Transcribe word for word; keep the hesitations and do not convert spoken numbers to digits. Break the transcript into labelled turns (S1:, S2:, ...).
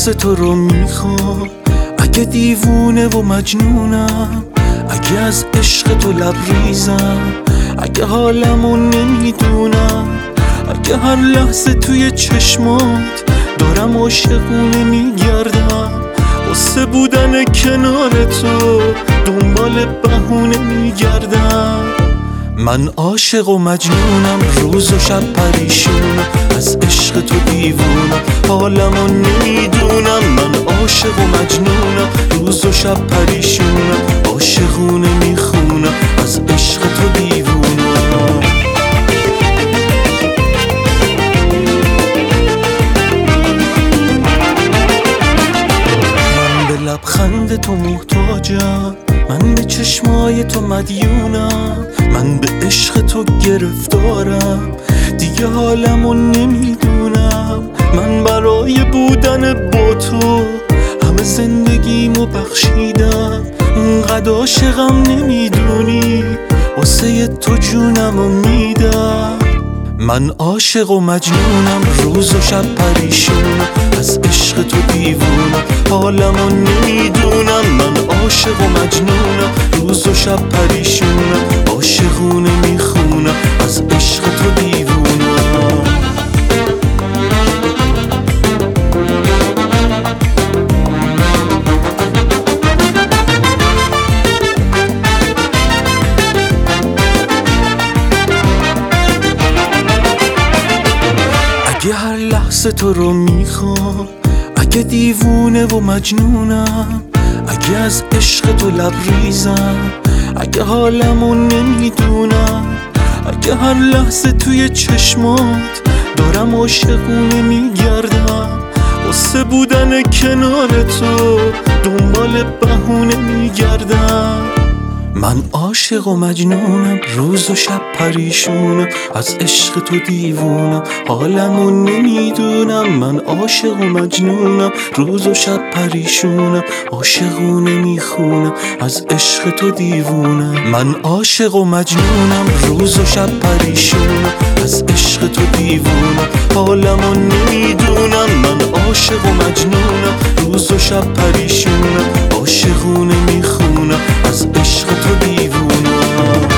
S1: تو رو میخوام، اگه دیوونه و مجنونم، اگه از عشق تو لبریزم، اگه حالمو نمیدونم، اگه هر لحظه توی چشمات دارم عاشقونه میگردم، واسه بودن کنار تو دنبال بهونه میگردم. من عاشق و مجنونم، روز و شب پریشونم، از عشق تو دیوونم، حالمو نمیدونم. من عاشق و مجنونم، روز و شب پریشونم، عاشقونه میخونم، از عشق تو دیوونم. من به لبخند تو محتاجم، من به چشمای تو مدیونم، من به عشق تو گرفتارم، دیگه حالمو نمیدونم. من برای بودن با تو همه زندگیمو بخشیدم، اونقدر عاشقم نمیدونی، واسه تو جونمو میدم. من عاشق و مجنونم، روز و شب پریشونم، از عشق تو دیوونم، حالمو نمیدونم. من عاشق و مجنونم، روز و شب پریشونم، عاشقونه میخونم، از عشق تو دیوونم. اگه هر لحظه تو رو میخوام، اگه دیوونه و مجنونم، اگه از عشق تو لبریزم، اگه حالمو نمیدونم، اگه هر لحظه توی چشمات دارم عاشقونه میگردم، واسه بودن کنار تو دنبال بهونه میگردم. من عاشق و مجنونم، روز و شب پریشونم، از عشق تو دیوونم، حالمو نمیدونم. من عاشق و مجنونم، روز و شب پریشونم، عاشقونه میخونم، از عشق تو دیوونم. من عاشق و مجنونم، روز و شب پریشونم، از عشق تو دیوونم، حالمو نمیدونم. من عاشق و مجنونم، روز و شب پریشونم، عاشقونه میخونم، از عشق تو دیوونم.